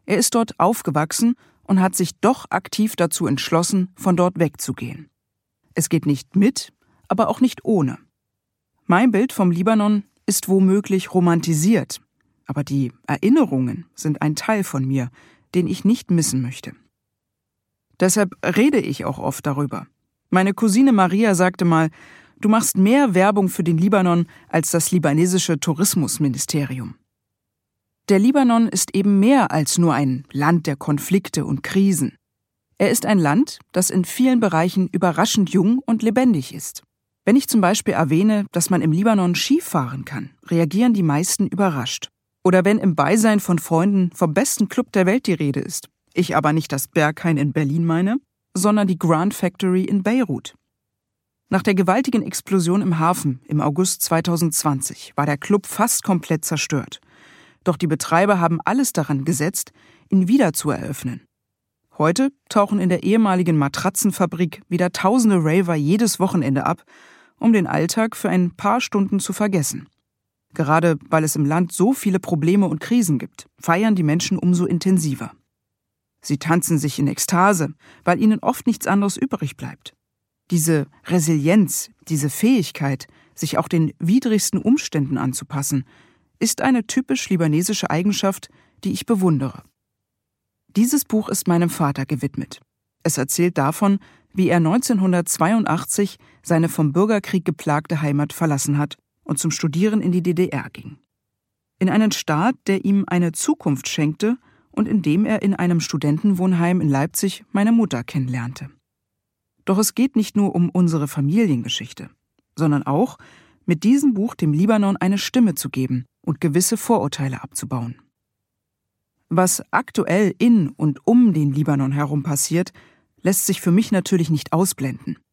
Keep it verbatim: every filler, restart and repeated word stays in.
Er ist dort aufgewachsen und hat sich doch aktiv dazu entschlossen, von dort wegzugehen. Es geht nicht mit, aber auch nicht ohne. Mein Bild vom Libanon ist womöglich romantisiert, aber die Erinnerungen sind ein Teil von mir, den ich nicht missen möchte. Deshalb rede ich auch oft darüber. Meine Cousine Maria sagte mal, du machst mehr Werbung für den Libanon als das libanesische Tourismusministerium. Der Libanon ist eben mehr als nur ein Land der Konflikte und Krisen. Er ist ein Land, das in vielen Bereichen überraschend jung und lebendig ist. Wenn ich zum Beispiel erwähne, dass man im Libanon Skifahren kann, reagieren die meisten überrascht. Oder wenn im Beisein von Freunden vom besten Club der Welt die Rede ist. Ich aber nicht das Berghain in Berlin meine, sondern die Grand Factory in Beirut. Nach der gewaltigen Explosion im Hafen im August zweitausendzwanzig war der Club fast komplett zerstört. Doch die Betreiber haben alles daran gesetzt, ihn wieder zu eröffnen. Heute tauchen in der ehemaligen Matratzenfabrik wieder tausende Raver jedes Wochenende ab, um den Alltag für ein paar Stunden zu vergessen. Gerade weil es im Land so viele Probleme und Krisen gibt, feiern die Menschen umso intensiver. Sie tanzen sich in Ekstase, weil ihnen oft nichts anderes übrig bleibt. Diese Resilienz, diese Fähigkeit, sich auch den widrigsten Umständen anzupassen, ist eine typisch libanesische Eigenschaft, die ich bewundere. Dieses Buch ist meinem Vater gewidmet. Es erzählt davon, wie er neunzehnhundertzweiundachtzig seine vom Bürgerkrieg geplagte Heimat verlassen hat und zum Studieren in die D D R ging. In einen Staat, der ihm eine Zukunft schenkte und in dem er in einem Studentenwohnheim in Leipzig meine Mutter kennenlernte. Doch es geht nicht nur um unsere Familiengeschichte, sondern auch, mit diesem Buch dem Libanon eine Stimme zu geben und gewisse Vorurteile abzubauen. Was aktuell in und um den Libanon herum passiert, lässt sich für mich natürlich nicht ausblenden.